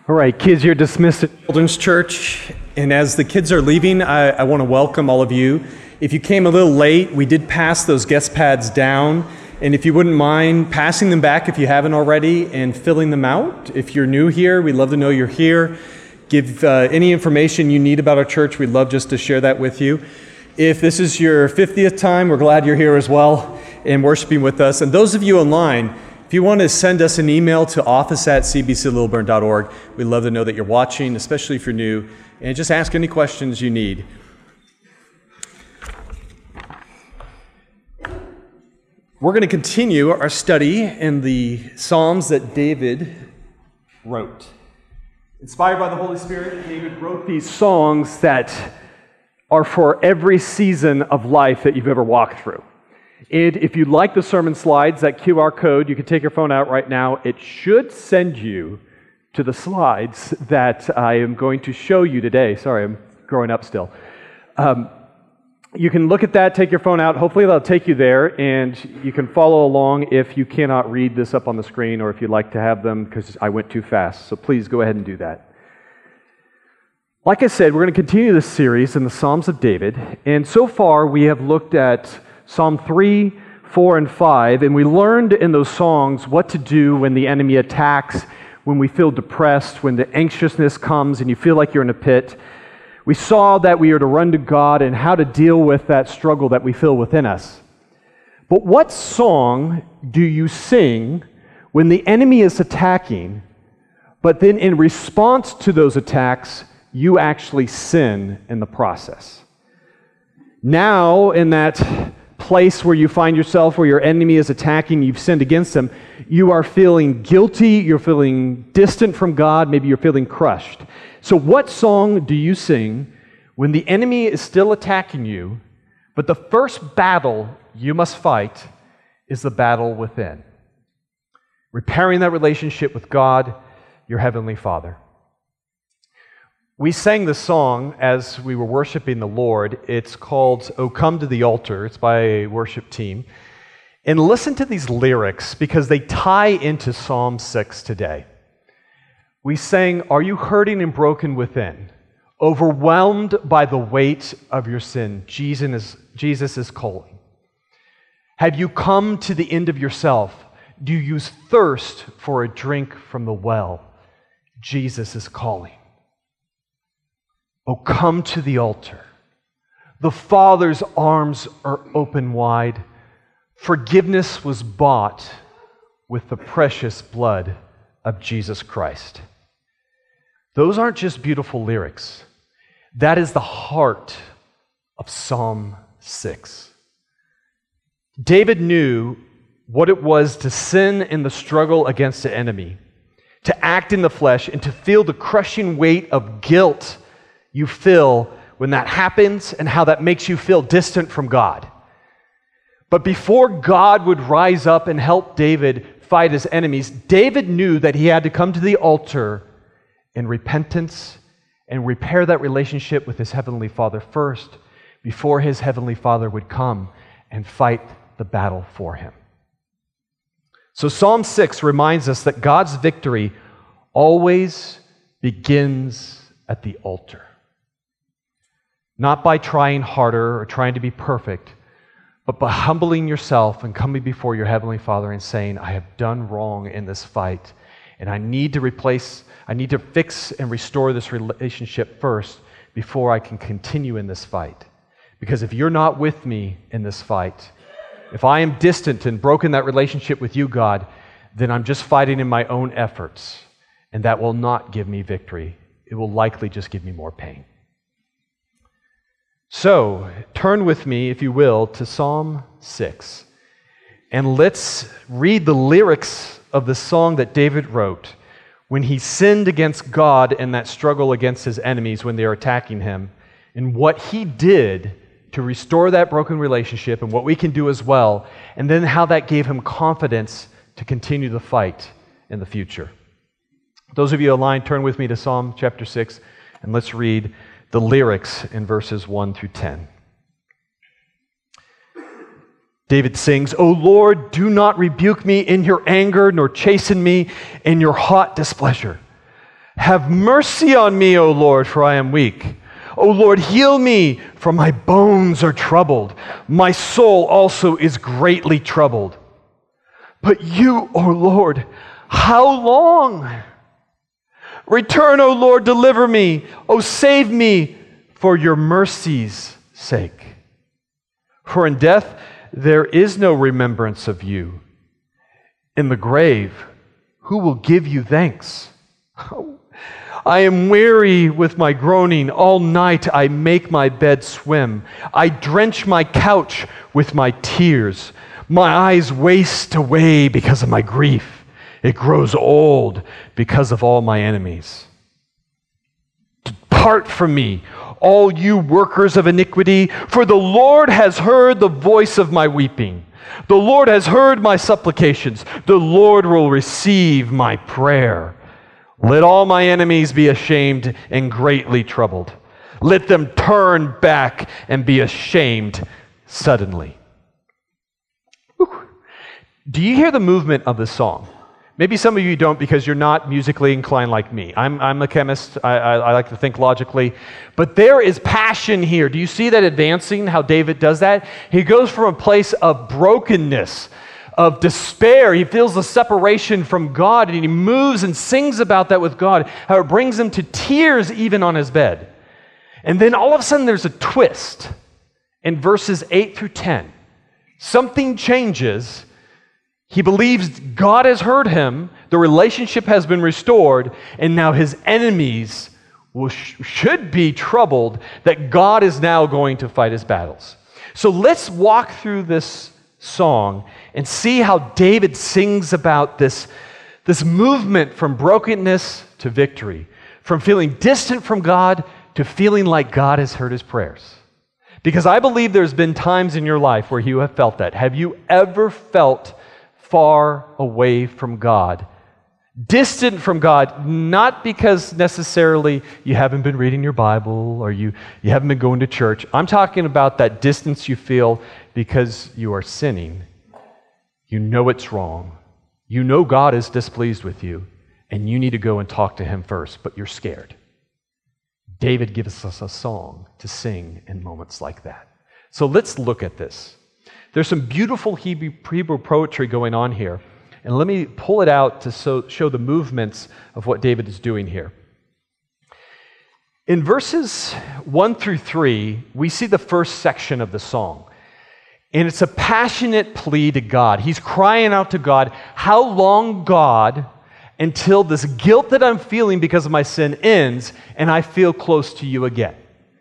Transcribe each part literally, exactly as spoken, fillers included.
All right, kids, you're dismissed at Children's Church, and as the kids are leaving, I, I want to welcome all of you. If you came a little late, we did pass those guest pads down, and if you wouldn't mind passing them back if you haven't already and filling them out. If you're new here, we'd love to know you're here. Give uh, any information you need about our church. We'd love just to share that with you. If this is your fiftieth time, we're glad you're here as well and worshiping with us. And those of you online, if you want to send us an email to office at c b c lilburn dot org, we'd love to know that you're watching, especially if you're new, and just ask any questions you need. We're going to continue our study in the Psalms that David wrote. Inspired by the Holy Spirit, David wrote these songs that are for every season of life that you've ever walked through. And if you like the sermon slides, that Q R code, you can take your phone out right now. It should send you to the slides that I am going to show you today. Sorry, I'm growing up still. Um, you can look at that, take your phone out. Hopefully that'll take you there, and you can follow along if you cannot read this up on the screen or if you'd like to have them because I went too fast. So please go ahead and do that. Like I said, we're going to continue this series in the Psalms of David, and so far we have looked at Psalm three, four, and five, and we learned in those songs what to do when the enemy attacks, when we feel depressed, when the anxiousness comes and you feel like you're in a pit. We saw that we are to run to God and how to deal with that struggle that we feel within us. But what song do you sing when the enemy is attacking, but then in response to those attacks, you actually sin in the process? Now, in that place where you find yourself, where your enemy is attacking, you've sinned against them, you are feeling guilty, you're feeling distant from God, maybe you're feeling crushed. So what song do you sing when the enemy is still attacking you, but the first battle you must fight is the battle within? Repairing that relationship with God, your Heavenly Father. We sang this song as we were worshiping the Lord. It's called "O Come to the Altar." It's by a worship team. And listen to these lyrics because they tie into Psalm six today. We sang, "Are you hurting and broken within? Overwhelmed by the weight of your sin? Jesus is, Jesus is calling. Have you come to the end of yourself? Do you thirst for a drink from the well? Jesus is calling. Oh, come to the altar. The Father's arms are open wide. Forgiveness was bought with the precious blood of Jesus Christ." Those aren't just beautiful lyrics. That is the heart of Psalm six. David knew what it was to sin in the struggle against the enemy, to act in the flesh, and to feel the crushing weight of guilt you feel when that happens and how that makes you feel distant from God. But before God would rise up and help David fight his enemies, David knew that he had to come to the altar in repentance and repair that relationship with his Heavenly Father first before his Heavenly Father would come and fight the battle for him. So Psalm six reminds us that God's victory always begins at the altar. Not by trying harder or trying to be perfect, but by humbling yourself and coming before your Heavenly Father and saying, "I have done wrong in this fight, and I need to replace, I need to fix and restore this relationship first before I can continue in this fight. Because if you're not with me in this fight, if I am distant and broken that relationship with you, God, then I'm just fighting in my own efforts, and that will not give me victory. It will likely just give me more pain." So, turn with me, if you will, to Psalm six, and let's read the lyrics of the song that David wrote when he sinned against God in that struggle against his enemies when they were attacking him, and what he did to restore that broken relationship and what we can do as well, and then how that gave him confidence to continue the fight in the future. Those of you online, turn with me to Psalm chapter six, and let's read the lyrics in verses one through ten. David sings, "O Lord, do not rebuke me in your anger, nor chasten me in your hot displeasure. Have mercy on me, O Lord, for I am weak. O Lord, heal me, for my bones are troubled. My soul also is greatly troubled. But you, O Lord, how long? Return, O Lord, deliver me. O save me for your mercy's sake. For in death there is no remembrance of you. In the grave, who will give you thanks? Oh, I am weary with my groaning. All night I make my bed swim. I drench my couch with my tears. My eyes waste away because of my grief. It grows old because of all my enemies. Depart from me, all you workers of iniquity, for the Lord has heard the voice of my weeping. The Lord has heard my supplications. The Lord will receive my prayer. Let all my enemies be ashamed and greatly troubled. Let them turn back and be ashamed suddenly. Whew. Do you hear the movement of the song? Maybe some of you don't because you're not musically inclined like me. I'm, I'm a chemist. I, I, I like to think logically. But there is passion here. Do you see that advancing, how David does that? He goes from a place of brokenness, of despair. He feels the separation from God, and he moves and sings about that with God, how it brings him to tears even on his bed. And then all of a sudden there's a twist in verses eight through ten. Something changes. He believes God has heard him, the relationship has been restored, and now his enemies will sh- should be troubled that God is now going to fight his battles. So let's walk through this song and see how David sings about this, this movement from brokenness to victory, from feeling distant from God to feeling like God has heard his prayers. Because I believe there's been times in your life where you have felt that. Have you ever felt far away from God, distant from God, not because necessarily you haven't been reading your Bible or you, you haven't been going to church. I'm talking about that distance you feel because you are sinning. You know it's wrong. You know God is displeased with you, and you need to go and talk to him first, but you're scared. David gives us a song to sing in moments like that. So let's look at this. There's some beautiful Hebrew, Hebrew poetry going on here. And let me pull it out to so, show the movements of what David is doing here. In verses one through three, we see the first section of the song. And it's a passionate plea to God. He's crying out to God, how long, God, until this guilt that I'm feeling because of my sin ends and I feel close to you again?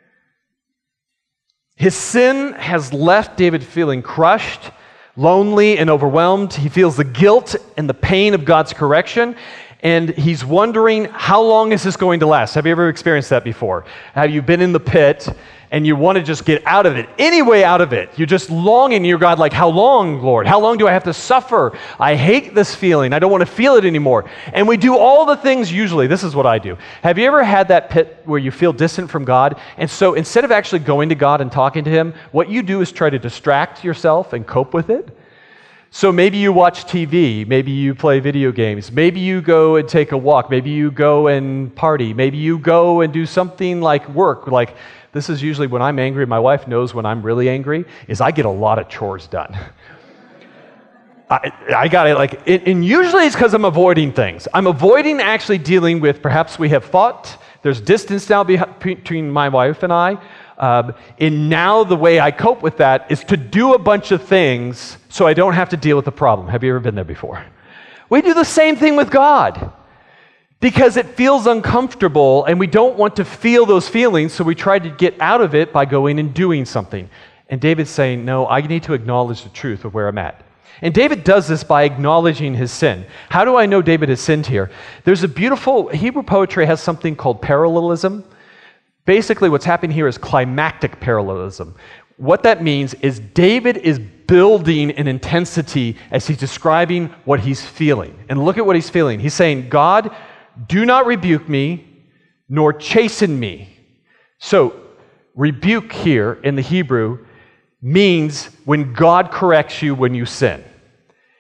His sin has left David feeling crushed, lonely, and overwhelmed. He feels the guilt and the pain of God's correction, and he's wondering, how long is this going to last? Have you ever experienced that before? Have you been in the pit and you want to just get out of it, any way out of it? You're just longing, you're God, like, how long, Lord? How long do I have to suffer? I hate this feeling. I don't want to feel it anymore. And we do all the things usually. This is what I do. Have you ever had that pit where you feel distant from God? And so instead of actually going to God and talking to him, what you do is try to distract yourself and cope with it. So maybe you watch T V, maybe you play video games, maybe you go and take a walk, maybe you go and party, maybe you go and do something like work. Like, this is usually when I'm angry, my wife knows when I'm really angry, is I get a lot of chores done. I, I got it, like, it, and usually it's because I'm avoiding things. I'm avoiding actually dealing with, perhaps we have fought, there's distance now between my wife and I, Um, and now the way I cope with that is to do a bunch of things so I don't have to deal with the problem. Have you ever been there before? We do the same thing with God because it feels uncomfortable and we don't want to feel those feelings, so we try to get out of it by going and doing something. And David's saying, no, I need to acknowledge the truth of where I'm at. And David does this by acknowledging his sin. How do I know David has sinned here? There's a beautiful, Hebrew poetry has something called parallelism. Basically, what's happening here is climactic parallelism. What that means is David is building an intensity as he's describing what he's feeling. And look at what he's feeling. He's saying, God, do not rebuke me, nor chasten me. So, rebuke here in the Hebrew means when God corrects you when you sin.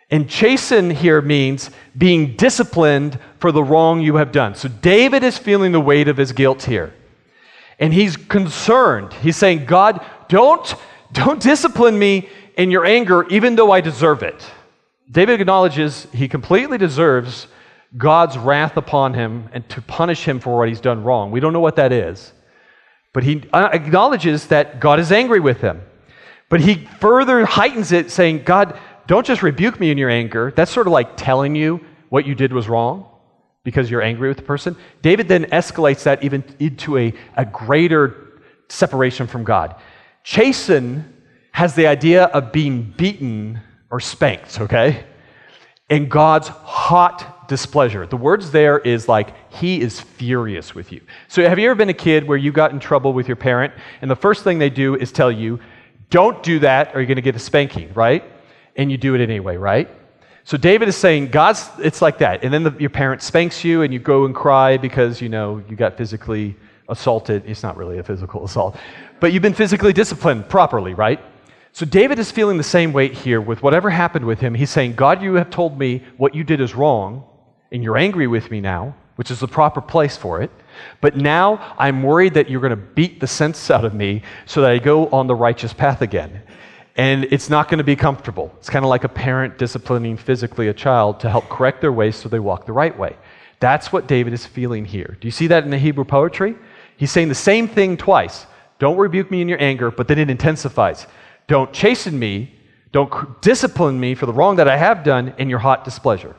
And chasten here means being disciplined for the wrong you have done. So David is feeling the weight of his guilt here. And he's concerned. He's saying, God, don't, don't discipline me in your anger, even though I deserve it. David acknowledges he completely deserves God's wrath upon him and to punish him for what he's done wrong. We don't know what that is. But he acknowledges that God is angry with him. But he further heightens it, saying, God, don't just rebuke me in your anger. That's sort of like telling you what you did was wrong because you're angry with the person. David then escalates that even into a, a greater separation from God. Chasten has the idea of being beaten or spanked, okay? And God's hot displeasure. The words there is like, he is furious with you. So have you ever been a kid where you got in trouble with your parent, and the first thing they do is tell you, don't do that or you're going to get a spanking, right? And you do it anyway, right? So David is saying, God's, it's like that. And then the, your parent spanks you and you go and cry because, you know, you got physically assaulted. It's not really a physical assault, but you've been physically disciplined properly, right? So David is feeling the same weight here with whatever happened with him. He's saying, God, you have told me what you did is wrong, and you're angry with me now, which is the proper place for it. But now I'm worried that you're going to beat the sense out of me so that I go on the righteous path again. And it's not going to be comfortable. It's kind of like a parent disciplining physically a child to help correct their ways so they walk the right way. That's what David is feeling here. Do you see that in the Hebrew poetry? He's saying the same thing twice. Don't rebuke me in your anger, but then it intensifies. Don't chasten me, don't discipline me for the wrong that I have done in your hot displeasure.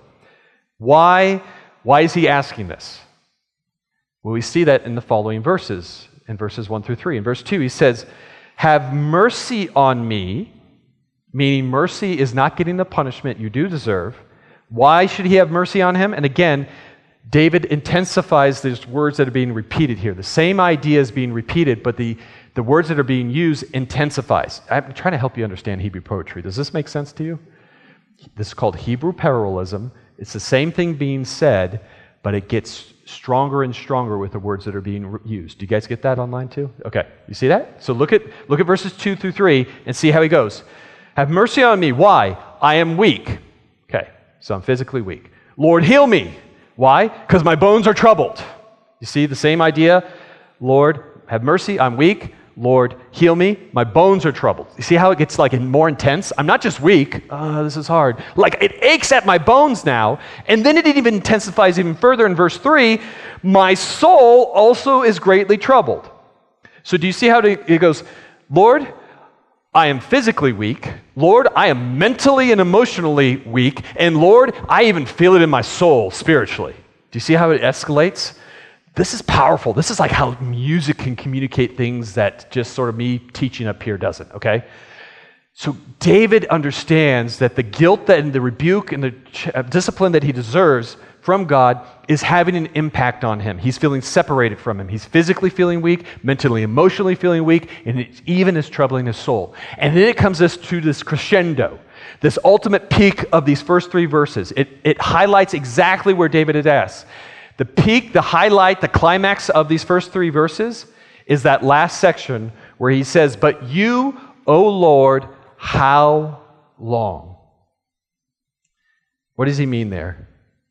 Why, why is he asking this? Well, we see that in the following verses, in verses one through three. In verse two, he says, have mercy on me, meaning mercy is not getting the punishment you do deserve. Why should he have mercy on him? And again, David intensifies these words that are being repeated here. The same idea is being repeated, but the, the words that are being used intensifies. I'm trying to help you understand Hebrew poetry. Does this make sense to you? This is called Hebrew parallelism. It's the same thing being said, but it gets stronger and stronger with the words that are being re- used. Do you guys get that online too? Okay, you see that? So look at look at verses two through three and see how he goes. Have mercy on me. Why? I am weak. Okay, so I'm physically weak. Lord, heal me. Why? Because my bones are troubled. You see the same idea? Lord, have mercy. I'm weak. Lord, heal me. My bones are troubled. You see how it gets like more intense? I'm not just weak. Oh, this is hard. Like it aches at my bones now. And then it even intensifies even further in verse three. My soul also is greatly troubled. So do you see how it goes? Lord, I am physically weak. Lord, I am mentally and emotionally weak. And Lord, I even feel it in my soul spiritually. Do you see how it escalates? This is powerful. This is like how music can communicate things that just sort of me teaching up here doesn't, okay? So David understands that the guilt that, and the rebuke and the ch- discipline that he deserves from God is having an impact on him. He's feeling separated from him. He's physically feeling weak, mentally, emotionally feeling weak, and it even is troubling his soul. And then it comes this, to this crescendo, this ultimate peak of these first three verses. It, it highlights exactly where David is at. The peak, the highlight, the climax of these first three verses is that last section where he says, but you, O Lord, how long? What does he mean there?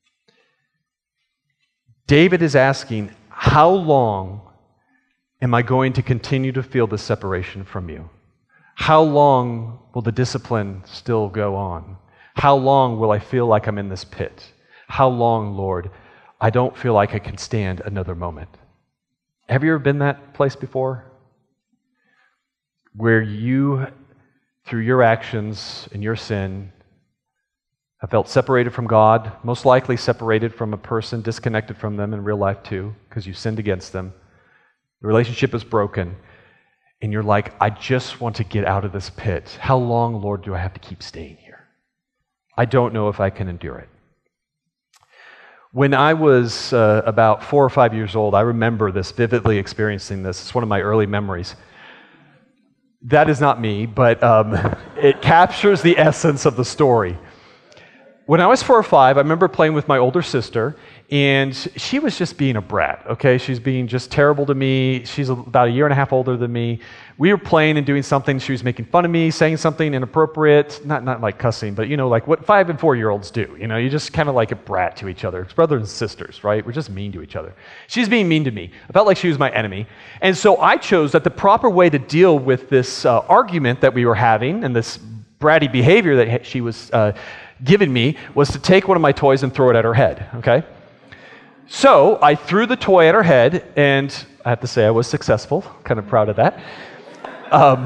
David is asking, how long am I going to continue to feel the separation from you? How long will the discipline still go on? How long will I feel like I'm in this pit? How long, Lord, I don't feel like I can stand another moment? Have you ever been that place before? Where you, through your actions and your sin, have felt separated from God, most likely separated from a person, disconnected from them in real life too, because you sinned against them. The relationship is broken, and you're like, I just want to get out of this pit. How long, Lord, do I have to keep staying here? I don't know if I can endure it. When I was uh, about four or five years old, I remember this, vividly experiencing this. It's one of my early memories. That is not me, but um, it captures the essence of the story. When I was four or five, I remember playing with my older sister, and she was just being a brat, okay? She's being just terrible to me. She's about a year and a half older than me. We were playing and doing something. She was making fun of me, saying something inappropriate, not not like cussing, but you know, like what five and four-year-olds do. You know, you just kind of like a brat to each other. It's brothers and sisters, right? We're just mean to each other. She's being mean to me. I felt like she was my enemy. And so I chose that the proper way to deal with this uh, argument that we were having and this bratty behavior that she was uh, giving me was to take one of my toys and throw it at her head, okay? So I threw the toy at her head, and I have to say I was successful. Kind of proud of that. Um,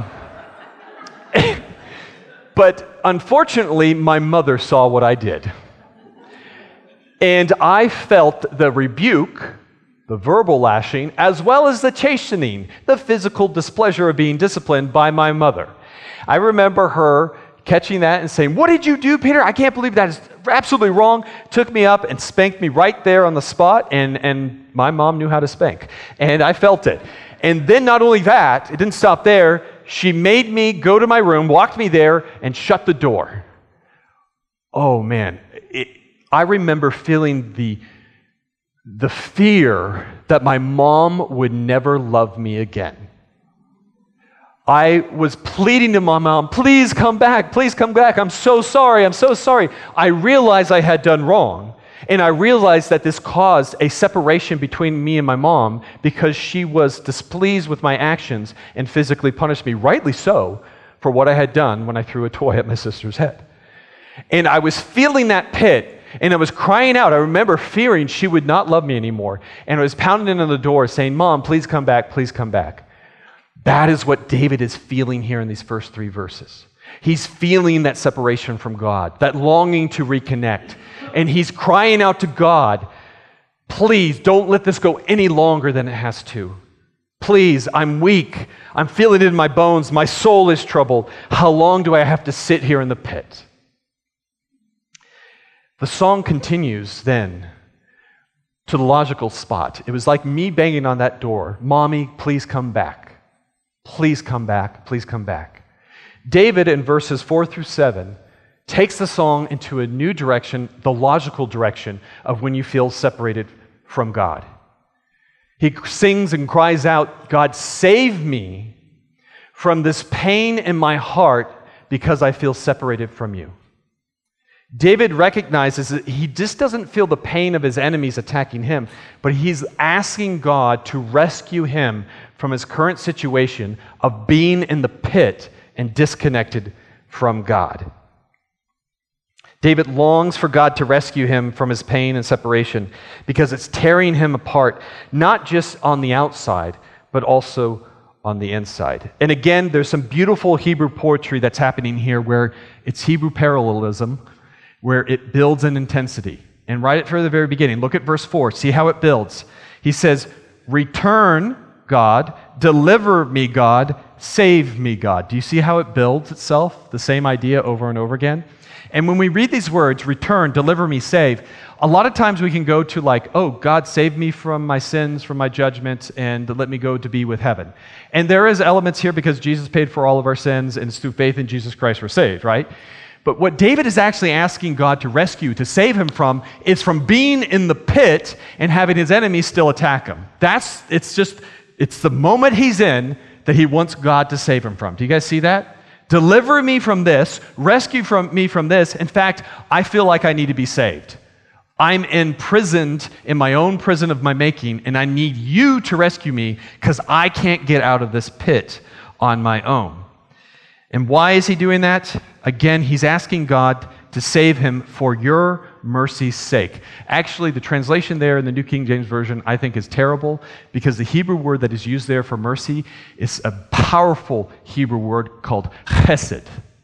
but unfortunately, my mother saw what I did. And I felt the rebuke, the verbal lashing, as well as the chastening, the physical displeasure of being disciplined by my mother. I remember her catching that and saying, "What did you do, Peter? I can't believe that is absolutely wrong." Took me up and spanked me right there on the spot, and, and my mom knew how to spank. And I felt it. And then not only that, it didn't stop there. She made me go to my room, walked me there, and shut the door. Oh, man. It, I remember feeling the, the fear that my mom would never love me again. I was pleading to my mom, "Please come back, please come back. I'm so sorry, I'm so sorry." I realized I had done wrong, and I realized that this caused a separation between me and my mom because she was displeased with my actions and physically punished me, rightly so, for what I had done when I threw a toy at my sister's head. And I was feeling that pit, and I was crying out. I remember fearing she would not love me anymore, and I was pounding on the door saying, "Mom, please come back, please come back." That is what David is feeling here in these first three verses. He's feeling that separation from God, that longing to reconnect. And he's crying out to God, "Please don't let this go any longer than it has to. Please, I'm weak. I'm feeling it in my bones. My soul is troubled. How long do I have to sit here in the pit?" The song continues then to the logical spot. It was like me banging on that door. "Mommy, please come back. Please come back, please come back." David, in verses four through seven, takes the song into a new direction, the logical direction of when you feel separated from God. He sings and cries out, "God, save me from this pain in my heart because I feel separated from you." David recognizes that he just doesn't feel the pain of his enemies attacking him, but he's asking God to rescue him from his current situation of being in the pit and disconnected from God. David longs for God to rescue him from his pain and separation because it's tearing him apart, not just on the outside, but also on the inside. And again, there's some beautiful Hebrew poetry that's happening here where it's Hebrew parallelism, where it builds in intensity. And right at the very beginning, look at verse four, see how it builds. He says, "Return, God, deliver me, God, save me, God." Do you see how it builds itself? The same idea over and over again. And when we read these words, return, deliver me, save, a lot of times we can go to like, "Oh, God, save me from my sins, from my judgments, and let me go to be with heaven." And there is elements here because Jesus paid for all of our sins, and it's through faith in Jesus Christ we're saved, right? But what David is actually asking God to rescue, to save him from, is from being in the pit and having his enemies still attack him. That's, it's just, it's the moment he's in that he wants God to save him from. Do you guys see that? Deliver me from this, rescue from me from this. In fact, I feel like I need to be saved. I'm imprisoned in my own prison of my making, and I need you to rescue me because I can't get out of this pit on my own. And why is he doing that? Again, he's asking God to save him for your mercy's sake. Actually, the translation there in the New King James Version, I think, is terrible because the Hebrew word that is used there for mercy is a powerful Hebrew word called chesed.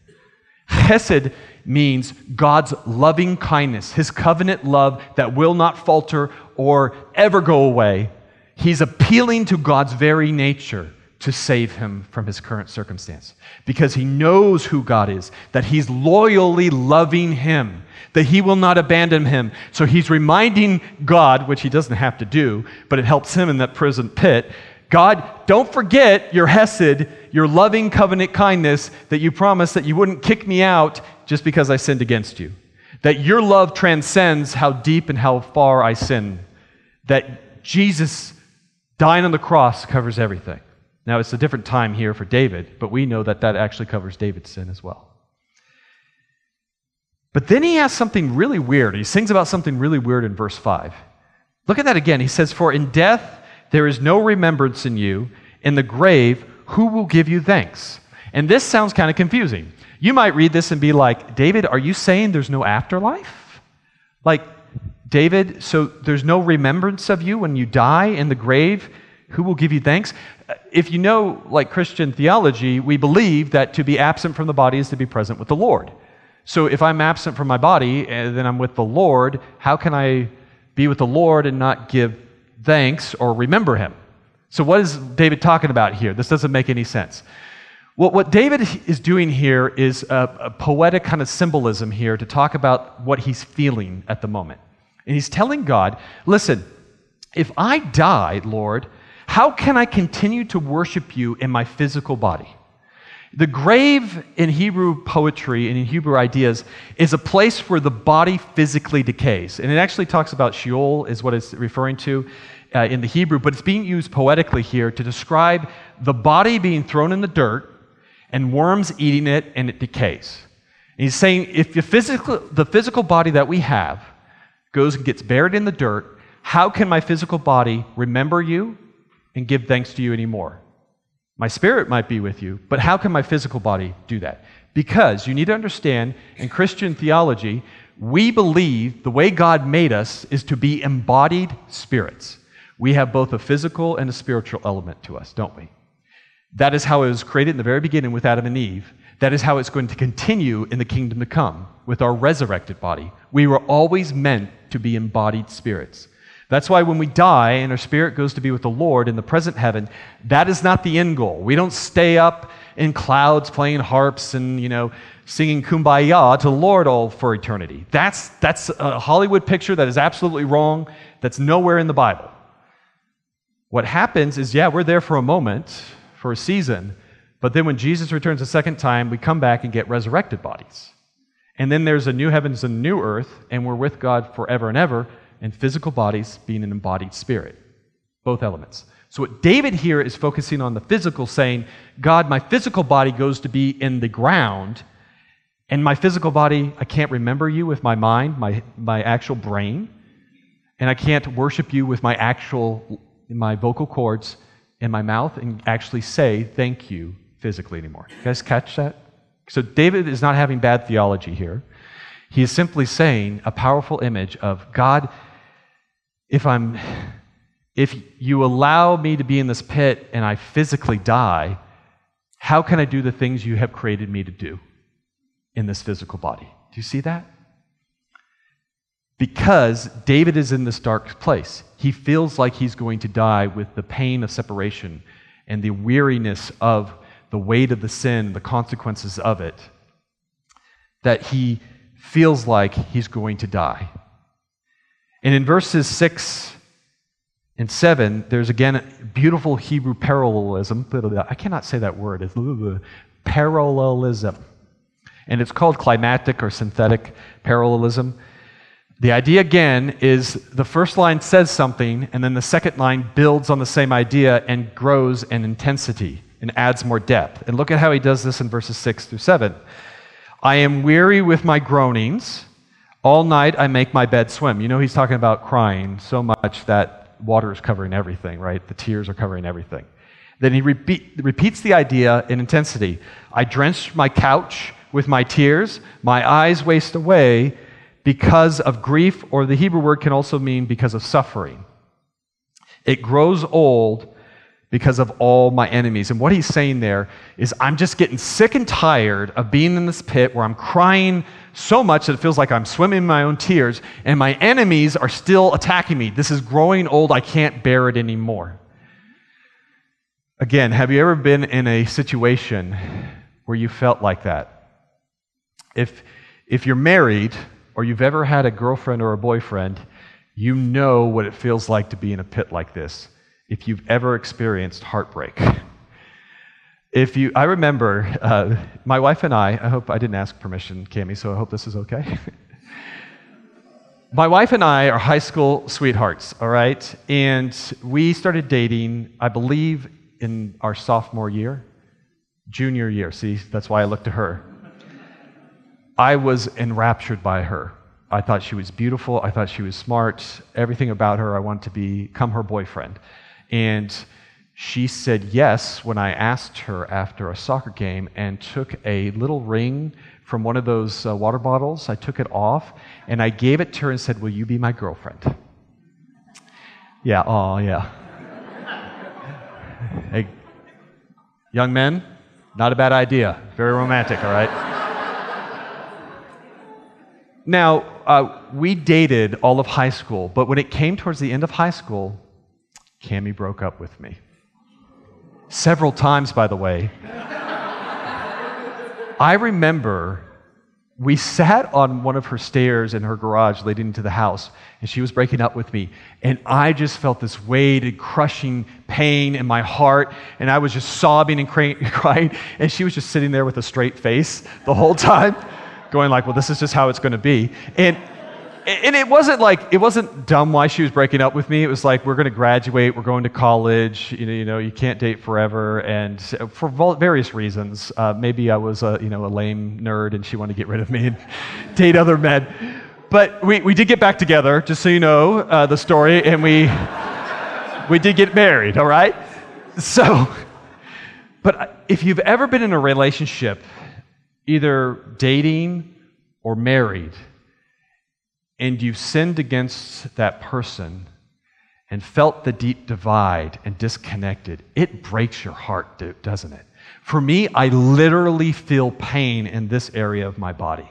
Chesed means God's loving kindness, his covenant love that will not falter or ever go away. He's appealing to God's very nature to save him from his current circumstance because he knows who God is, that he's loyally loving him, that he will not abandon him. So he's reminding God, which he doesn't have to do, but it helps him in that prison pit, God, don't forget your hesed, your loving covenant kindness that you promised that you wouldn't kick me out just because I sinned against you. That your love transcends how deep and how far I sin. That Jesus dying on the cross covers everything. Now, it's a different time here for David, but we know that that actually covers David's sin as well. But then he has something really weird. He sings about something really weird in verse five. Look at that again. He says, "For in death there is no remembrance in you. In the grave, who will give you thanks?" And this sounds kind of confusing. You might read this and be like, David, are you saying there's no afterlife? Like, David, so there's no remembrance of you when you die in the grave? Who will give you thanks? If you know, like Christian theology, we believe that to be absent from the body is to be present with the Lord. So if I'm absent from my body and then I'm with the Lord, how can I be with the Lord and not give thanks or remember him? So what is David talking about here? This doesn't make any sense. Well, what David is doing here is a, a poetic kind of symbolism here to talk about what he's feeling at the moment. And he's telling God, listen, if I die, Lord, how can I continue to worship you in my physical body? The grave in Hebrew poetry and in Hebrew ideas is a place where the body physically decays. And it actually talks about Sheol is what it's referring to uh, in the Hebrew, but it's being used poetically here to describe the body being thrown in the dirt and worms eating it and it decays. And he's saying if the physical, the physical body that we have goes and gets buried in the dirt, how can my physical body remember you and give thanks to you anymore? My spirit might be with you, but how can my physical body do that? Because you need to understand, in Christian theology, we believe the way God made us is to be embodied spirits. We have both a physical and a spiritual element to us, don't we? That is how it was created in the very beginning with Adam and Eve. That is how it's going to continue in the kingdom to come with our resurrected body. We were always meant to be embodied spirits. That's why when we die and our spirit goes to be with the Lord in the present heaven, that is not the end goal. We don't stay up in clouds playing harps and, you know, singing Kumbaya to the Lord all for eternity. That's, that's a Hollywood picture that is absolutely wrong. That's nowhere in the Bible. What happens is, yeah, we're there for a moment, for a season, but then when Jesus returns a second time, we come back and get resurrected bodies. And then there's a new heavens and a new earth, and we're with God forever and ever, and physical bodies being an embodied spirit. Both elements. So what David here is focusing on the physical, saying, God, my physical body goes to be in the ground, and my physical body, I can't remember you with my mind, my, my actual brain, and I can't worship you with my actual, my vocal cords in my mouth and actually say thank you physically anymore. You guys catch that? So David is not having bad theology here. He is simply saying a powerful image of God, if I'm, if you allow me to be in this pit and I physically die, how can I do the things you have created me to do in this physical body? Do you see that? Because David is in this dark place. He feels like he's going to die with the pain of separation and the weariness of the weight of the sin, the consequences of it, that he feels like he's going to die. And in verses six and seven, there's again a beautiful Hebrew parallelism. I cannot say that word. It's parallelism. And it's called climatic or synthetic parallelism. The idea again is the first line says something, and then the second line builds on the same idea and grows in intensity and adds more depth. And look at how he does this in verses six through seven. I am weary with my groanings. All night I make my bed swim. You know, he's talking about crying so much that water is covering everything, right? The tears are covering everything. Then he repeat, repeats the idea in intensity. I drench my couch with my tears. My eyes waste away because of grief, or the Hebrew word can also mean because of suffering. It grows old because of all my enemies. And what he's saying there is, I'm just getting sick and tired of being in this pit where I'm crying so much that it feels like I'm swimming in my own tears, and my enemies are still attacking me. This is growing old. I can't bear it anymore. Again, have you ever been in a situation where you felt like that? If, if you're married, or you've ever had a girlfriend or a boyfriend, you know what it feels like to be in a pit like this. If you've ever experienced heartbreak. If you, I remember, uh, my wife and I, I hope I didn't ask permission, Cammie, so I hope this is okay. My wife and I are high school sweethearts, all right? And we started dating, I believe, in our sophomore year, junior year. See, that's why I looked to her. I was enraptured by her. I thought she was beautiful. I thought she was smart. Everything about her, I wanted to become her boyfriend. And she said yes when I asked her after a soccer game and took a little ring from one of those uh, water bottles. I took it off and I gave it to her and said, "Will you be my girlfriend?" Yeah, oh yeah. Hey, young men, not a bad idea. Very romantic, all right? Now, uh, we dated all of high school, but when it came towards the end of high school, Cammie broke up with me. Several times, by the way. I remember we sat on one of her stairs in her garage leading into the house, and she was breaking up with me, and I just felt this weight and crushing pain in my heart, and I was just sobbing and crying, and she was just sitting there with a straight face the whole time, going like, well, this is just how it's going to be. And And it wasn't like, it wasn't dumb why she was breaking up with me. It was like, we're going to graduate, we're going to college, you know, you know, you can't date forever, and for various reasons. Uh, maybe I was a, you know, a lame nerd and she wanted to get rid of me and date other men. But we, we did get back together, just so you know uh, the story, and we we did get married, all right? So, but if you've ever been in a relationship, either dating or married, and you've sinned against that person and felt the deep divide and disconnected, it breaks your heart, doesn't it? For me, I literally feel pain in this area of my body.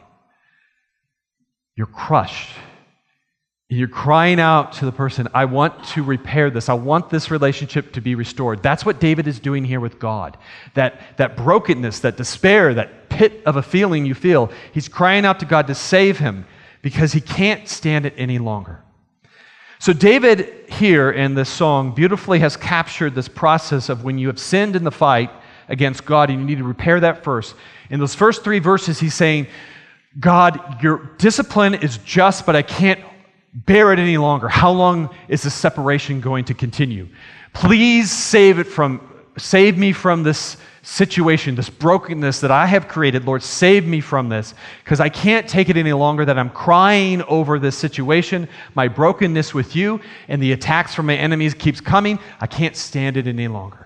You're crushed. You're crying out to the person, I want to repair this. I want this relationship to be restored. That's what David is doing here with God. That, that brokenness, that despair, that pit of a feeling you feel, he's crying out to God to save him, because he can't stand it any longer. So David here in this song beautifully has captured this process of when you have sinned in the fight against God and you need to repair that first. In those first three verses, he's saying, God, your discipline is just, but I can't bear it any longer. How long is this separation going to continue? Please save it from, save me from this situation, this brokenness that I have created. Lord, save me from this, because I can't take it any longer, that I'm crying over this situation, my brokenness with you, and the attacks from my enemies keeps coming. I can't stand it any longer.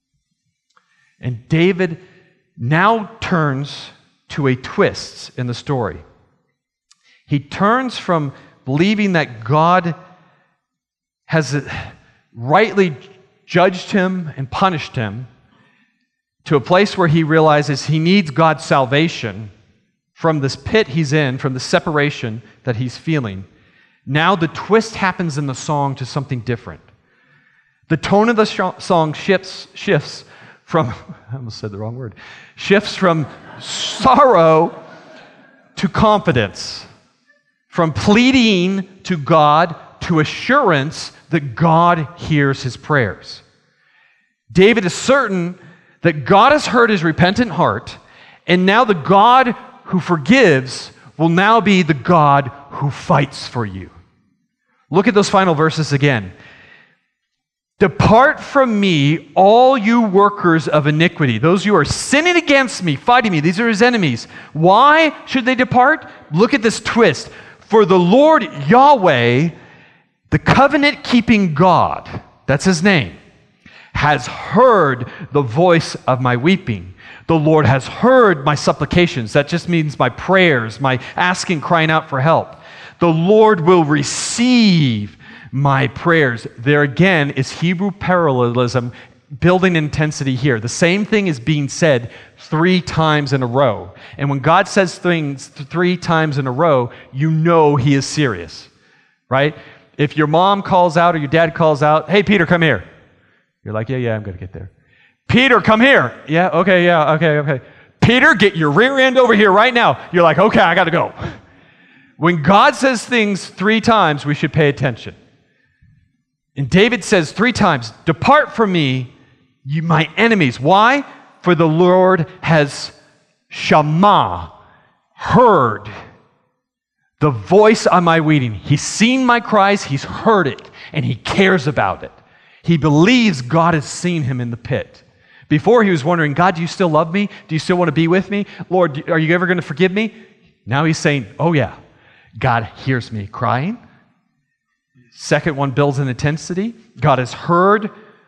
And David now turns to a twist in the story. He turns from believing that God has rightly judged him and punished him to a place where he realizes he needs God's salvation from this pit he's in, from the separation that he's feeling. Now the twist happens in the song to something different. The tone of the sh- song shifts, shifts from, I almost said the wrong word, shifts from sorrow to confidence, from pleading to God to assurance that God hears his prayers. David is certain that God has heard his repentant heart, and now the God who forgives will now be the God who fights for you. Look at those final verses again. Depart from me, all you workers of iniquity. Those who are sinning against me, fighting me, these are his enemies. Why should they depart? Look at this twist. For the Lord Yahweh, the covenant-keeping God, that's his name, has heard the voice of my weeping. The Lord has heard my supplications. That just means my prayers, my asking, crying out for help. The Lord will receive my prayers. There again is Hebrew parallelism building intensity here. The same thing is being said three times in a row. And when God says things three times in a row, you know he is serious, right? If your mom calls out or your dad calls out, hey, Peter, come here. You're like, yeah, yeah, I'm going to get there. Peter, come here. Yeah, okay, yeah, okay, okay. Peter, get your rear end over here right now. You're like, okay, I got to go. When God says things three times, we should pay attention. And David says three times, depart from me, you my enemies. Why? For the Lord has Shama, heard The voice on my weeping. He's seen my cries, he's heard it, and he cares about it. He believes God has seen him in the pit. Before he was wondering, God, do you still love me? Do you still want to be with me? Lord, are you ever going to forgive me? Now he's saying, oh yeah, God hears me crying. Second one builds in intensity. God has heard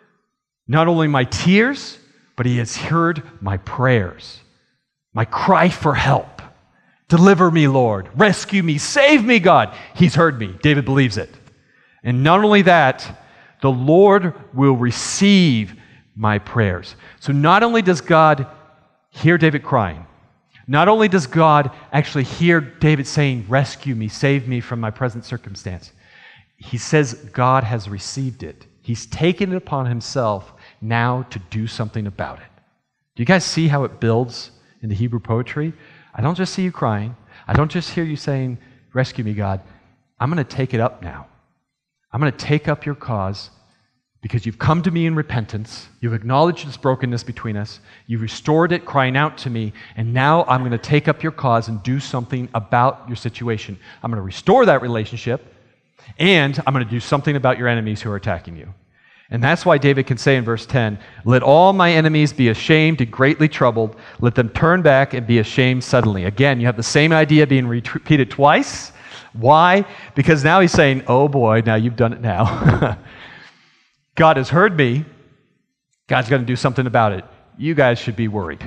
not only my tears, but he has heard my prayers, my cry for help. Deliver me, Lord. Rescue me. Save me, God. He's heard me. David believes it. And not only that, the Lord will receive my prayers. So not only does God hear David crying, not only does God actually hear David saying, rescue me, save me from my present circumstance, he says God has received it. He's taken it upon himself now to do something about it. Do you guys see how it builds in the Hebrew poetry? I don't just see you crying. I don't just hear you saying, rescue me, God. I'm going to take it up now. I'm going to take up your cause because you've come to me in repentance. You've acknowledged this brokenness between us. You've restored it, crying out to me. And now I'm going to take up your cause and do something about your situation. I'm going to restore that relationship, and I'm going to do something about your enemies who are attacking you. And that's why David can say in verse ten, let all my enemies be ashamed and greatly troubled. Let them turn back and be ashamed suddenly. Again, you have the same idea being repeated twice. Why? Because now he's saying, oh boy, now you've done it now. God has heard me. God's going to do something about it. You guys should be worried.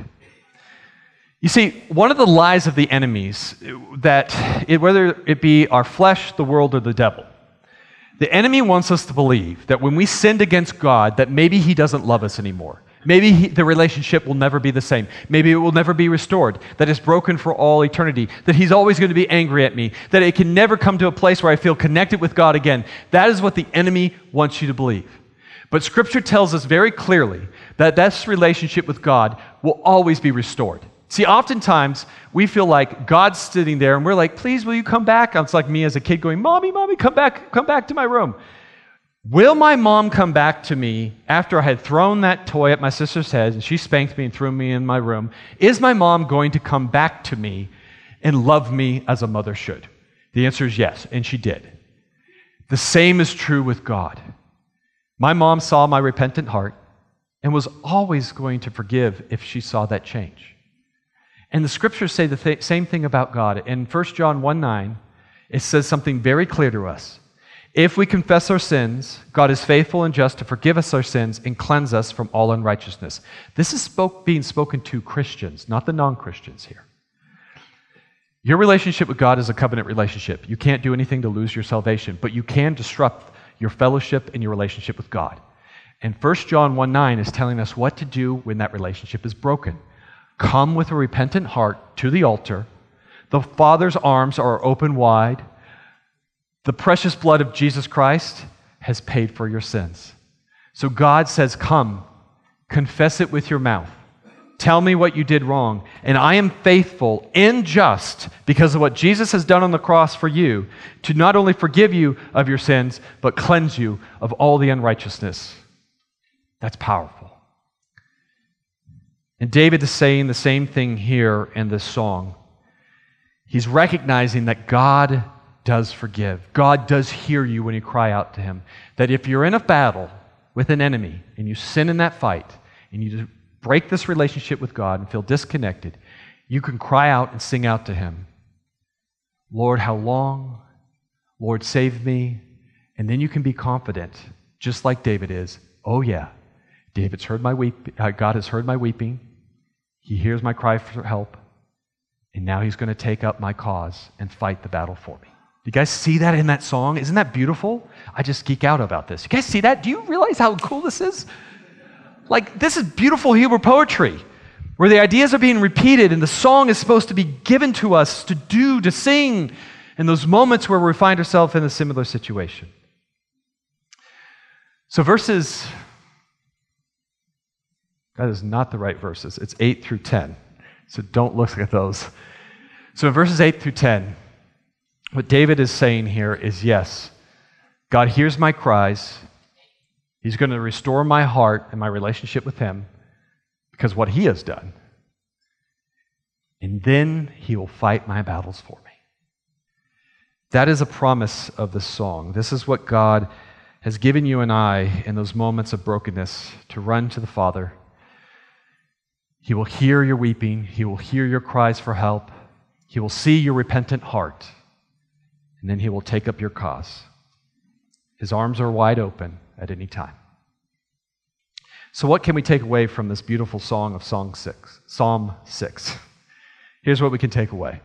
You see, one of the lies of the enemies, that it, whether it be our flesh, the world, or the devil, the enemy wants us to believe that when we sinned against God, that maybe he doesn't love us anymore. Maybe he, the relationship will never be the same. Maybe it will never be restored, that it's broken for all eternity, that he's always going to be angry at me, that it can never come to a place where I feel connected with God again. That is what the enemy wants you to believe. But Scripture tells us very clearly that this relationship with God will always be restored. See, oftentimes we feel like God's sitting there and we're like, please, will you come back? It's like me as a kid going, mommy, mommy, come back, come back to my room. Will my mom come back to me after I had thrown that toy at my sister's head and she spanked me and threw me in my room? Is my mom going to come back to me and love me as a mother should? The answer is yes, and she did. The same is true with God. My mom saw my repentant heart and was always going to forgive if she saw that change. And the Scriptures say the th- same thing about God. In First John one nine, it says something very clear to us. If we confess our sins, God is faithful and just to forgive us our sins and cleanse us from all unrighteousness. This is spoke, being spoken to Christians, not the non-Christians here. Your relationship with God is a covenant relationship. You can't do anything to lose your salvation, but you can disrupt your fellowship and your relationship with God. And First John one nine is telling us what to do when that relationship is broken. Come with a repentant heart to the altar. The Father's arms are open wide. The precious blood of Jesus Christ has paid for your sins. So God says, come, confess it with your mouth. Tell me what you did wrong. And I am faithful and just because of what Jesus has done on the cross for you to not only forgive you of your sins, but cleanse you of all the unrighteousness. That's powerful. And David is saying the same thing here in this song. He's recognizing that God does forgive. God does hear you when you cry out to him. That if you're in a battle with an enemy and you sin in that fight and you break this relationship with God and feel disconnected, you can cry out and sing out to him, Lord, how long? Lord, save me. And then you can be confident, just like David is. Oh yeah, David's heard my weep. Uh, God has heard my weeping. He hears my cry for help, and now he's going to take up my cause and fight the battle for me. Do you guys see that in that song? Isn't that beautiful? I just geek out about this. You guys see that? Do you realize how cool this is? Like, this is beautiful Hebrew poetry, where the ideas are being repeated, and the song is supposed to be given to us to do, to sing, in those moments where we find ourselves in a similar situation. So verses... That is not the right verses. It's eight through ten. So don't look at those. So in verses eight through ten, what David is saying here is, yes, God hears my cries. He's going to restore my heart and my relationship with him because what he has done. And then he will fight my battles for me. That is a promise of this song. This is what God has given you and I in those moments of brokenness, to run to the Father. He will hear your weeping. He will hear your cries for help. He will see your repentant heart, and then he will take up your cause. His arms are wide open at any time. So what can we take away from this beautiful song of Song six, Psalm six? Here's what we can take away.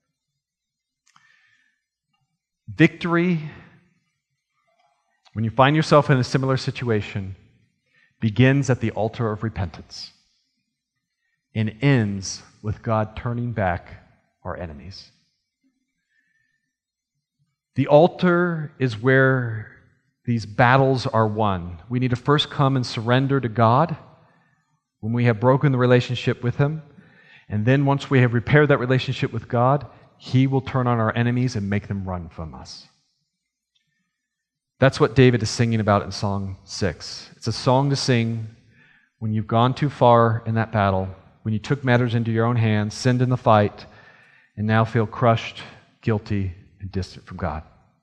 Victory, when you find yourself in a similar situation, begins at the altar of repentance and ends with God turning back our enemies. The altar is where these battles are won. We need to first come and surrender to God when we have broken the relationship with Him. And then once we have repaired that relationship with God, He will turn on our enemies and make them run from us. That's what David is singing about in Song six. It's a song to sing when you've gone too far in that battle, when you took matters into your own hands, sinned in the fight, and now feel crushed, guilty, and distant from God.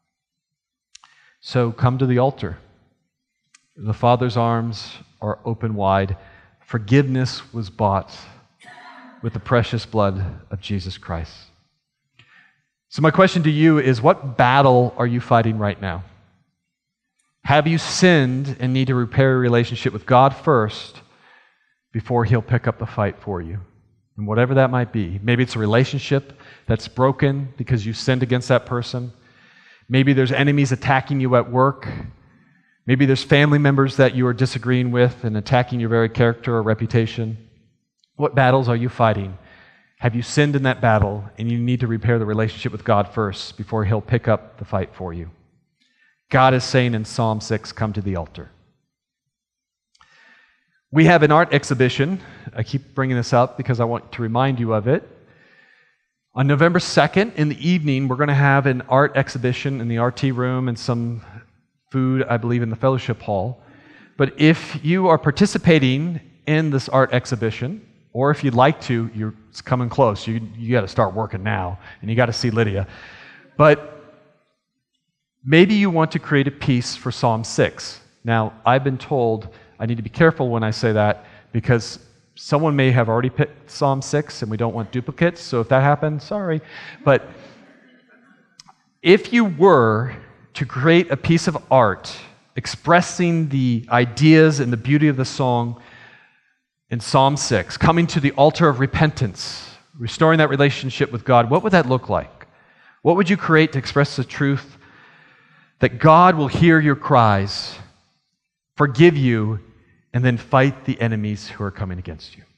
So come to the altar. The Father's arms are open wide. Forgiveness was bought with the precious blood of Jesus Christ. So my question to you is, what battle are you fighting right now? Have you sinned and need to repair a relationship with God first before He'll pick up the fight for you? And whatever that might be. Maybe it's a relationship that's broken because you sinned against that person. Maybe there's enemies attacking you at work. Maybe there's family members that you are disagreeing with and attacking your very character or reputation. What battles are you fighting? Have you sinned in that battle and you need to repair the relationship with God first before He'll pick up the fight for you? God is saying in Psalm six, come to the altar. We have an art exhibition. I keep bringing this up because I want to remind you of it. On November second, in the evening, we're going to have an art exhibition in the R T room and some food, I believe, in the fellowship hall. But if you are participating in this art exhibition, or if you'd like to, you're coming close. You you got to start working now, and you got to see Lydia. But maybe you want to create a piece for Psalm six. Now, I've been told I need to be careful when I say that because someone may have already picked Psalm six and we don't want duplicates, so if that happens, sorry. But if you were to create a piece of art expressing the ideas and the beauty of the song in Psalm six, coming to the altar of repentance, restoring that relationship with God, what would that look like? What would you create to express the truth that God will hear your cries, forgive you, and then fight the enemies who are coming against you?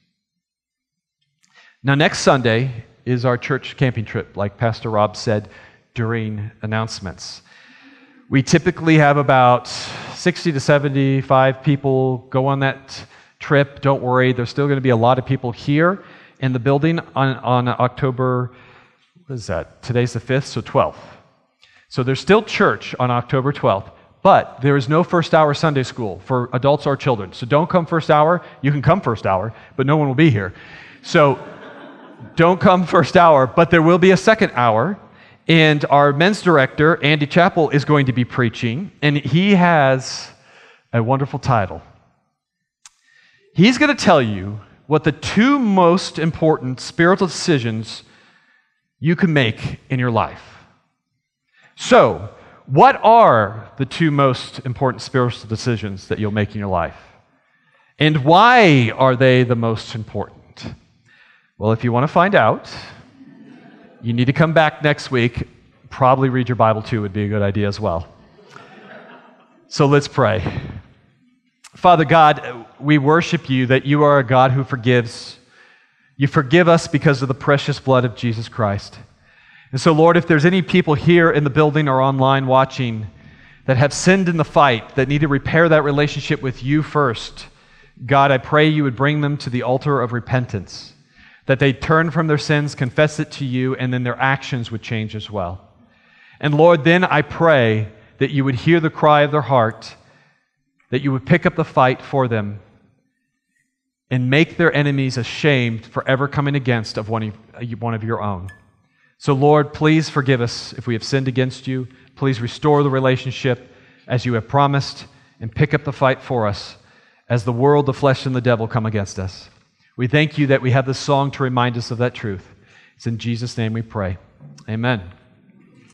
Now, next Sunday is our church camping trip, like Pastor Rob said during announcements. We typically have about sixty to seventy-five people go on that trip. Don't worry, there's still going to be a lot of people here in the building on, on October, what is that? Today's the fifth, so twelfth. So there's still church on October twelfth. But there is no first hour Sunday school for adults or children. So don't come first hour. You can come first hour, but no one will be here. So don't come first hour, but there will be a second hour. And our men's director, Andy Chappell, is going to be preaching. And he has a wonderful title. He's going to tell you what the two most important spiritual decisions you can make in your life. So, what are the two most important spiritual decisions that you'll make in your life? And why are they the most important? Well, if you want to find out, you need to come back next week. Probably read your Bible too would be a good idea as well. So let's pray. Father God, we worship you that you are a God who forgives. You forgive us because of the precious blood of Jesus Christ. And so, Lord, if there's any people here in the building or online watching that have sinned in the fight, that need to repair that relationship with you first, God, I pray you would bring them to the altar of repentance, that they turn from their sins, confess it to you, and then their actions would change as well. And Lord, then I pray that you would hear the cry of their heart, that you would pick up the fight for them, and make their enemies ashamed for ever coming against of one of, one of your own. So, Lord, please forgive us if we have sinned against you. Please restore the relationship as you have promised, and pick up the fight for us as the world, the flesh, and the devil come against us. We thank you that we have this song to remind us of that truth. It's in Jesus' name we pray. Amen.